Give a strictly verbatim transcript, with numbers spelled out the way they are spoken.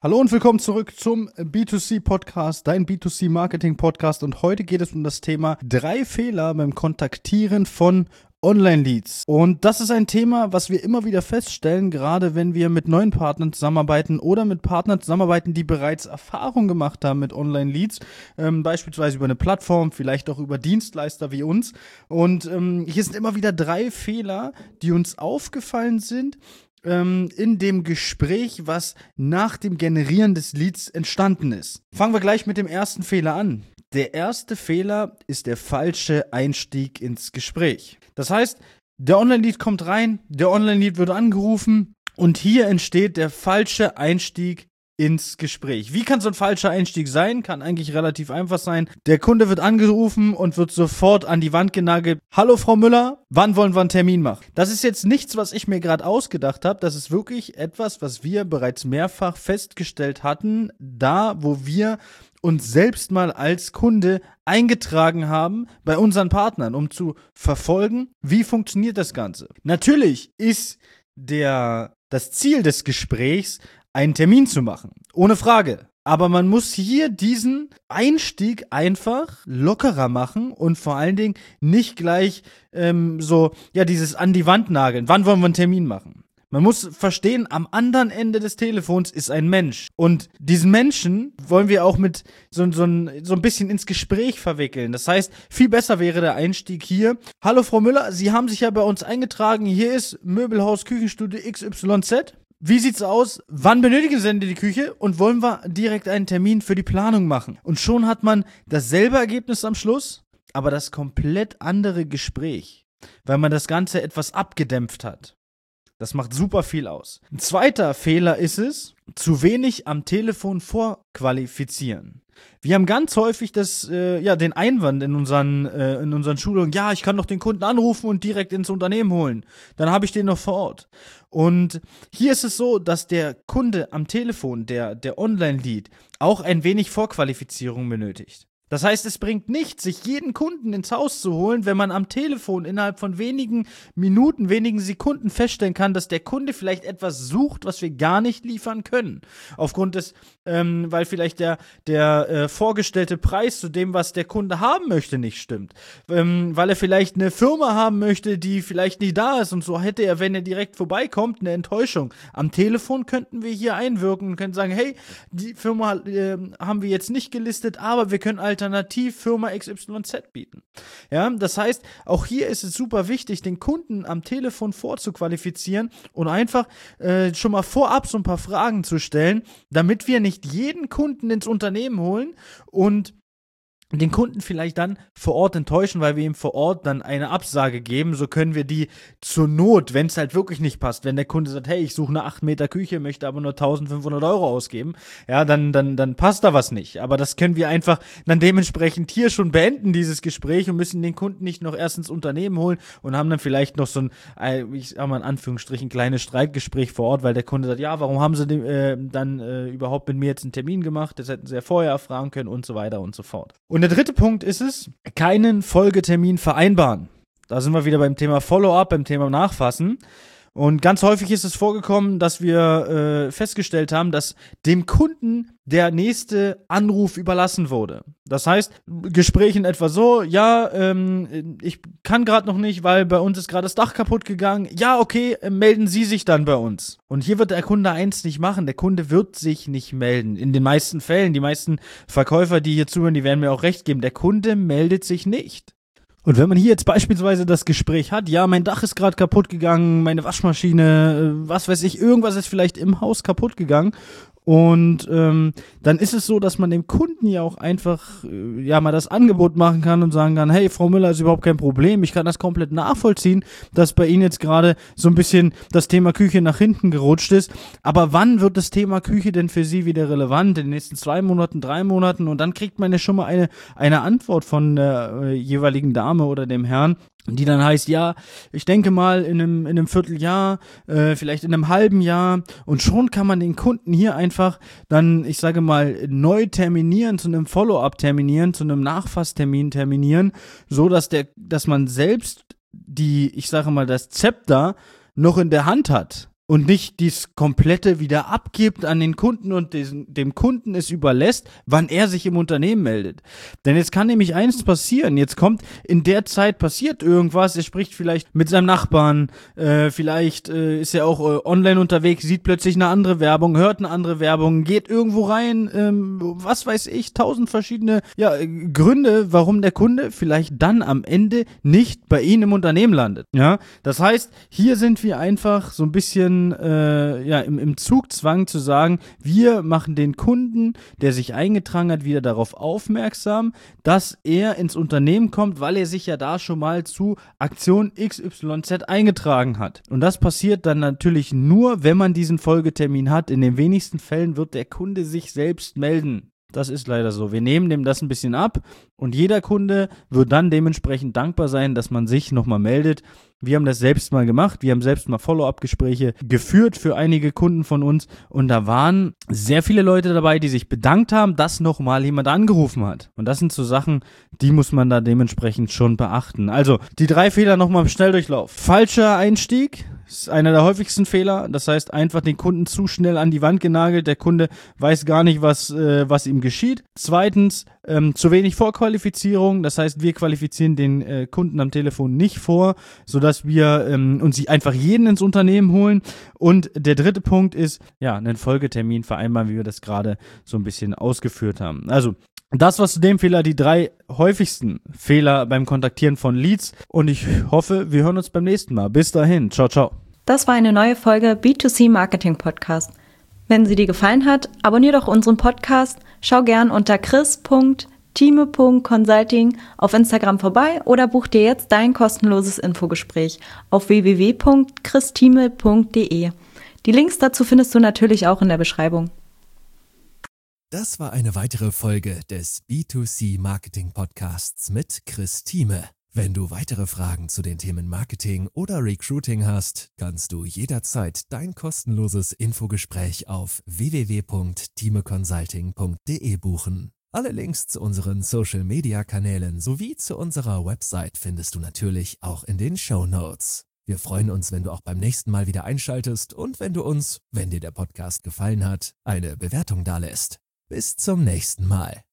Hallo und willkommen zurück zum B zwei C Podcast, dein B zwei C Marketing Podcast, und heute geht es um das Thema drei Fehler beim Kontaktieren von Online-Leads. Und das ist ein Thema, was wir immer wieder feststellen, gerade wenn wir mit neuen Partnern zusammenarbeiten oder mit Partnern zusammenarbeiten, die bereits Erfahrung gemacht haben mit Online-Leads, ähm, beispielsweise über eine Plattform, vielleicht auch über Dienstleister wie uns. Und ähm, hier sind immer wieder drei Fehler, die uns aufgefallen sind in dem Gespräch, was nach dem Generieren des Leads entstanden ist. Fangen wir gleich mit dem ersten Fehler an. Der erste Fehler ist der falsche Einstieg ins Gespräch. Das heißt, der Online-Lead kommt rein, der Online-Lead wird angerufen und hier entsteht der falsche Einstieg ins Gespräch. Wie kann so ein falscher Einstieg sein? Kann eigentlich relativ einfach sein. Der Kunde wird angerufen und wird sofort an die Wand genagelt. Hallo Frau Müller, wann wollen wir einen Termin machen? Das ist jetzt nichts, was ich mir gerade ausgedacht habe. Das ist wirklich etwas, was wir bereits mehrfach festgestellt hatten, da wo wir uns selbst mal als Kunde eingetragen haben bei unseren Partnern, um zu verfolgen, wie funktioniert das Ganze. Natürlich ist der, das Ziel des Gesprächs, einen Termin zu machen, ohne Frage. Aber man muss hier diesen Einstieg einfach lockerer machen und vor allen Dingen nicht gleich ähm, so, ja, dieses an die Wand nageln. Wann wollen wir einen Termin machen? Man muss verstehen, am anderen Ende des Telefons ist ein Mensch. Und diesen Menschen wollen wir auch mit so, so, ein, so ein bisschen ins Gespräch verwickeln. Das heißt, viel besser wäre der Einstieg hier. Hallo Frau Müller, Sie haben sich ja bei uns eingetragen. Hier ist Möbelhaus Küchenstudio X Y Z. Wie sieht's aus? Wann benötigen Sie denn die Küche? Und wollen wir direkt einen Termin für die Planung machen? Und schon hat man dasselbe Ergebnis am Schluss, aber das komplett andere Gespräch, weil man das Ganze etwas abgedämpft hat. Das macht super viel aus. Ein zweiter Fehler ist es, zu wenig am Telefon vorqualifizieren. Wir haben ganz häufig das, äh, ja, den Einwand in unseren, äh, in unseren Schulungen, ja, ich kann doch den Kunden anrufen und direkt ins Unternehmen holen. Dann habe ich den noch vor Ort. Und hier ist es so, dass der Kunde am Telefon, der, der Online-Lead, auch ein wenig Vorqualifizierung benötigt. Das heißt, es bringt nichts, sich jeden Kunden ins Haus zu holen, wenn man am Telefon innerhalb von wenigen Minuten, wenigen Sekunden feststellen kann, dass der Kunde vielleicht etwas sucht, was wir gar nicht liefern können. Aufgrund des, ähm, weil vielleicht der, der äh, vorgestellte Preis zu dem, was der Kunde haben möchte, nicht stimmt. Ähm, weil er vielleicht eine Firma haben möchte, die vielleicht nicht da ist, und so hätte er, wenn er direkt vorbeikommt, eine Enttäuschung. Am Telefon könnten wir hier einwirken und können sagen, hey, die Firma äh, haben wir jetzt nicht gelistet, aber wir können halt alternativ Firma X Y Z bieten. Ja, das heißt, auch hier ist es super wichtig, den Kunden am Telefon vorzuqualifizieren und einfach äh, schon mal vorab so ein paar Fragen zu stellen, damit wir nicht jeden Kunden ins Unternehmen holen und den Kunden vielleicht dann vor Ort enttäuschen, weil wir ihm vor Ort dann eine Absage geben. So können wir die zur Not, wenn es halt wirklich nicht passt, wenn der Kunde sagt, hey, ich suche eine acht Meter Küche, möchte aber nur eintausendfünfhundert Euro ausgeben, ja, dann, dann, dann passt da was nicht. Aber das können wir einfach dann dementsprechend hier schon beenden, dieses Gespräch, und müssen den Kunden nicht noch erst ins Unternehmen holen und haben dann vielleicht noch so ein, ich sag mal in Anführungsstrichen, kleines Streitgespräch vor Ort, weil der Kunde sagt, ja, warum haben sie den, äh, dann äh, überhaupt mit mir jetzt einen Termin gemacht? Das hätten sie ja vorher erfragen können und so weiter und so fort. Und Und der dritte Punkt ist es, keinen Folgetermin vereinbaren. Da sind wir wieder beim Thema Follow-up, beim Thema Nachfassen. Und ganz häufig ist es vorgekommen, dass wir äh, festgestellt haben, dass dem Kunden der nächste Anruf überlassen wurde. Das heißt, Gespräch in etwa so, ja, ähm, ich kann gerade noch nicht, weil bei uns ist gerade das Dach kaputt gegangen. Ja, okay, äh, melden Sie sich dann bei uns. Und hier wird der Kunde eins nicht machen, der Kunde wird sich nicht melden. In den meisten Fällen, die meisten Verkäufer, die hier zuhören, die werden mir auch recht geben, der Kunde meldet sich nicht. Und wenn man hier jetzt beispielsweise das Gespräch hat, ja, mein Dach ist gerade kaputt gegangen, meine Waschmaschine, was weiß ich, irgendwas ist vielleicht im Haus kaputt gegangen, und ähm, dann ist es so, dass man dem Kunden ja auch einfach äh, ja mal das Angebot machen kann und sagen kann, hey, Frau Müller, ist überhaupt kein Problem, ich kann das komplett nachvollziehen, dass bei Ihnen jetzt gerade so ein bisschen das Thema Küche nach hinten gerutscht ist, aber wann wird das Thema Küche denn für Sie wieder relevant? In den nächsten zwei Monaten, drei Monaten? Und dann kriegt man ja schon mal eine, eine Antwort von der äh, jeweiligen Dame oder dem Herrn, die dann heißt, ja, ich denke mal in einem, in einem Vierteljahr, äh, vielleicht in einem halben Jahr, und schon kann man den Kunden hier einfach dann, ich sage mal, neu terminieren, zu einem Follow-up terminieren, zu einem Nachfasstermin terminieren, so dass der, dass man selbst die, ich sage mal, das Zepter noch in der Hand hat. und nicht dies komplette wieder abgibt an den Kunden und des, dem Kunden es überlässt, wann er sich im Unternehmen meldet. Denn jetzt kann nämlich eins passieren, jetzt kommt in der Zeit passiert irgendwas, er spricht vielleicht mit seinem Nachbarn, äh, vielleicht äh, ist er auch äh, online unterwegs, sieht plötzlich eine andere Werbung, hört eine andere Werbung, geht irgendwo rein, ähm, was weiß ich, tausend verschiedene ja, Gründe, warum der Kunde vielleicht dann am Ende nicht bei Ihnen im Unternehmen landet. Ja, das heißt, hier sind wir einfach so ein bisschen Äh, ja, im, im Zugzwang zu sagen, wir machen den Kunden, der sich eingetragen hat, wieder darauf aufmerksam, dass er ins Unternehmen kommt, weil er sich ja da schon mal zu Aktion X Y Z eingetragen hat. Und das passiert dann natürlich nur, wenn man diesen Folgetermin hat. In den wenigsten Fällen wird der Kunde sich selbst melden. Das ist leider so. Wir nehmen dem das ein bisschen ab und jeder Kunde wird dann dementsprechend dankbar sein, dass man sich nochmal meldet. Wir haben das selbst mal gemacht. Wir haben selbst mal Follow-up-Gespräche geführt für einige Kunden von uns und da waren sehr viele Leute dabei, die sich bedankt haben, dass nochmal jemand angerufen hat. Und das sind so Sachen, die muss man da dementsprechend schon beachten. Also, die drei Fehler nochmal im Schnelldurchlauf. Falscher Einstieg ist einer der häufigsten Fehler. Das heißt, einfach den Kunden zu schnell an die Wand genagelt. Der Kunde weiß gar nicht, was, äh, was ihm geschieht. Zweitens, ähm, zu wenig Vorqualifizierung. Das heißt, wir qualifizieren den äh, Kunden am Telefon nicht vor, sodass wir ähm, uns einfach jeden ins Unternehmen holen. Und der dritte Punkt ist, ja, einen Folgetermin vereinbaren, wie wir das gerade so ein bisschen ausgeführt haben. Also, das war zu dem Fehler die drei häufigsten Fehler beim Kontaktieren von Leads und ich hoffe, wir hören uns beim nächsten Mal. Bis dahin, ciao, ciao. Das war eine neue Folge B zwei C Marketing Podcast. Wenn sie dir gefallen hat, abonnier doch unseren Podcast, schau gern unter chris punkt time punkt consulting auf Instagram vorbei oder buch dir jetzt dein kostenloses Infogespräch auf w w w punkt chris time punkt d e. Die Links dazu findest du natürlich auch in der Beschreibung. Das war eine weitere Folge des B zwei C Marketing Podcasts mit Chris Thieme. Wenn du weitere Fragen zu den Themen Marketing oder Recruiting hast, kannst du jederzeit dein kostenloses Infogespräch auf w w w punkt time consulting punkt d e buchen. Alle Links zu unseren Social-Media-Kanälen sowie zu unserer Website findest du natürlich auch in den Shownotes. Wir freuen uns, wenn du auch beim nächsten Mal wieder einschaltest und wenn du uns, wenn dir der Podcast gefallen hat, eine Bewertung dalässt. Bis zum nächsten Mal.